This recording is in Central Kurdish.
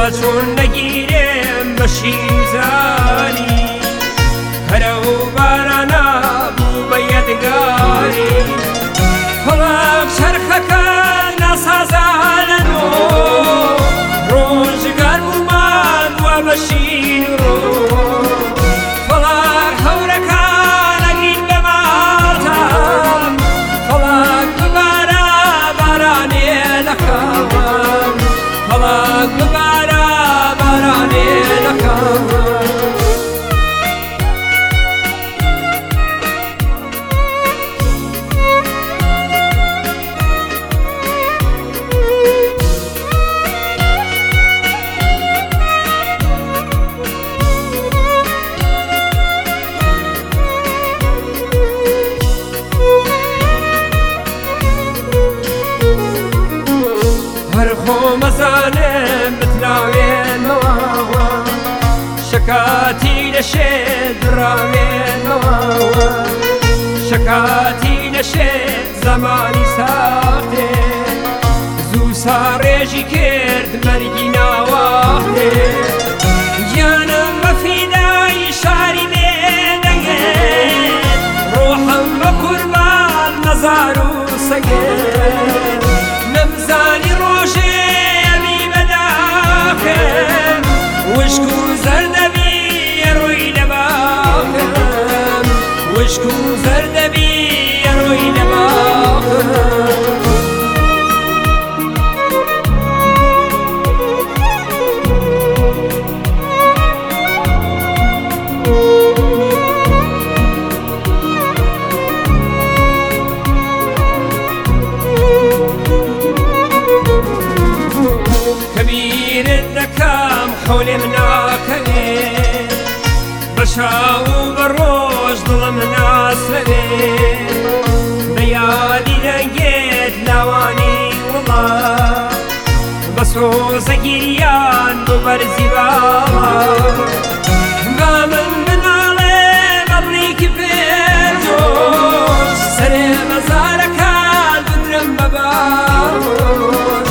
چۆن نەگیرێم بە شیرزانی هەرە و بارانە بوو بە یەدگاری فڵق چەرخەکە ناسازانەنۆ ڕۆژگار بوومان وە بە شین ڕۆ فڵق هەورەکان ئەگرین بە ماڵتان فڵق ببارە بارانێ لەکەوم فڵق ببارە بارانێ لەکەوم مەزانم بتراوێنەوە شەکاتی لەشێت دراوێنەوە شەکاتی لەشێت زەمانی ساختێ زوو ساڕێژی کرد مەرگی ناوەختێ گیانم بە فیدای شاری بێدەگێت ڕۆحم بە قوربان مەزار و سەگێت نەمزانی ڕۆژێ وشک و زەردەبی ڕووی لە باخم وشک و زەردەبی ڕووی لە باخم کەبیرت دەکەم حەولێم ناکەوێت بە شاو و بە ڕۆژ دڵم ناسەوێت بە یادی دەنگێت لاوانی وڵات بە سۆزە گیریان بۆ بەرزی باڵا با من بناڵێ بەڕێکی پێجۆش سەرێ مەزارەکان بدرم بە باڵۆش